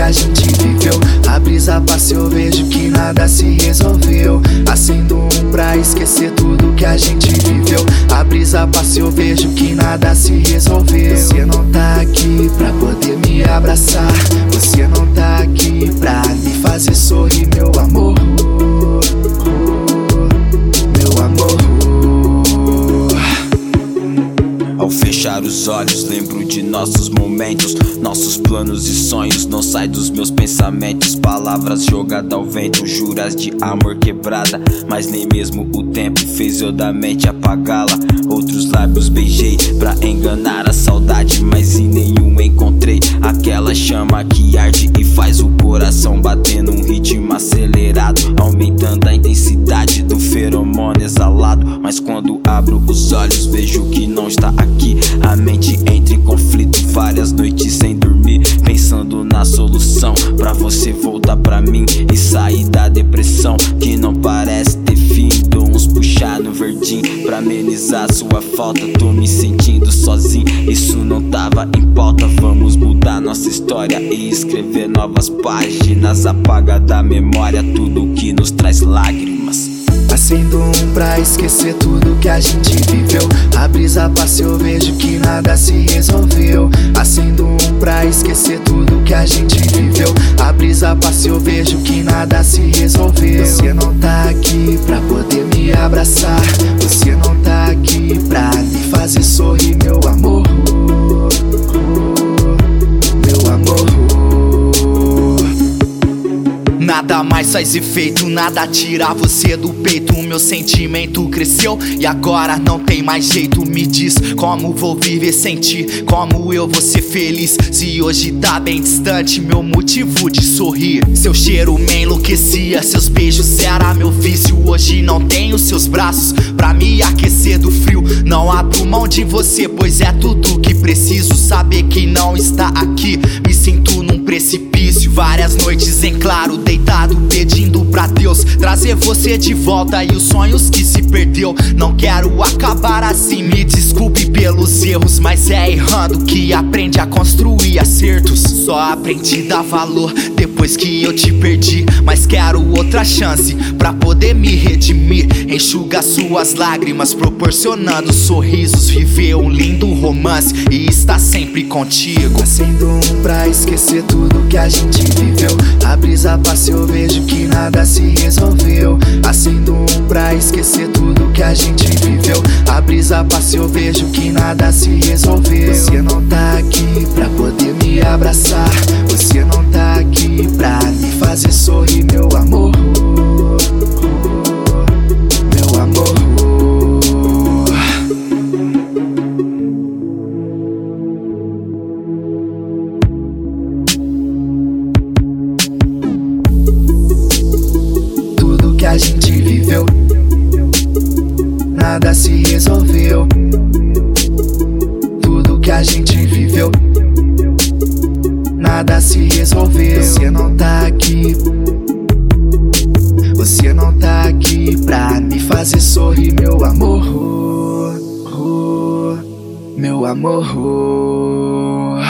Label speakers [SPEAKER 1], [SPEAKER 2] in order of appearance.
[SPEAKER 1] a gente viveu. A brisa passa eu vejo que nada se resolveu. Acendo um pra esquecer tudo que a gente viveu. A brisa passa eu vejo que nada se resolveu. Você não tá aqui pra poder me abraçar. Você não tá aqui pra me fazer sorrir, meu amor. Meu amor.
[SPEAKER 2] Ao fechar os olhos lembro de nossos momentos, nossos planos e sonhos não saem dos meus pensamentos. Palavras jogadas ao vento, juras de amor quebrada, mas nem mesmo o tempo fez eu da mente apagá-la. Outros lábios beijei pra enganar a saudade, mas em nenhum encontrei aquela chama que arde e faz o coração bater num ritmo acelerado, aumentando a intensidade do feromônio exalado. Mas quando abro os olhos vejo que não está aqui. A mente entra em conflito, várias noites sem dormir, pensando na solução pra você voltar pra mim e sair da depressão que não parece ter fim. Dou uns puxar no verdinho pra amenizar sua falta. Tô me sentindo sozinho, isso não tava em pauta. Vamos mudar nossa história e escrever novas páginas. Apaga da memória tudo que nos traz lágrimas.
[SPEAKER 1] Acendo um pra esquecer tudo que a gente viveu. A brisa passa eu vejo que nada se resolveu. Acendo um pra esquecer tudo que a gente viveu. A brisa passa eu vejo que nada se resolveu. Você não tá aqui pra poder me abraçar. Você não tá aqui pra me fazer sorrir, meu amor. Meu amor. Nada mais faz efeito, nada tira você do peito. O meu sentimento cresceu e agora não tem mais jeito. Me diz como vou viver sem ti, como eu vou ser feliz se hoje tá bem distante meu motivo de sorrir. Seu cheiro me enlouquecia, seus beijos era meu vício. Hoje não tenho seus braços pra me aquecer do frio. Não abro mão de você, pois é tudo que preciso. Saber que não está aqui, me sinto num precipício. Várias noites em claro, deitado pedindo pra Deus trazer você de volta e os sonhos que se perdeu. Não quero acabar assim, me desculpe pelos erros, mas é errando que aprende a construir acertos. Só aprendi a dar valor depois que eu te perdi, mas quero outra chance pra poder me redimir. Enxuga suas lágrimas, proporcionando sorrisos, viver um lindo romance e estar sempre contigo. Acendo um pra esquecer tudo que a gente viveu. A brisa passa eu vejo que nada se resolveu. Acendo um pra esquecer tudo que a gente viveu. A brisa passa eu vejo que nada se resolveu. Você não tá aqui pra poder me abraçar. Você não tá aqui pra me fazer sorrir, meu amor. Meu amor. A gente viveu, nada se resolveu. Tudo que a gente viveu, nada se resolveu. Você não tá aqui, você não tá aqui pra me fazer sorrir, meu amor. Meu amor.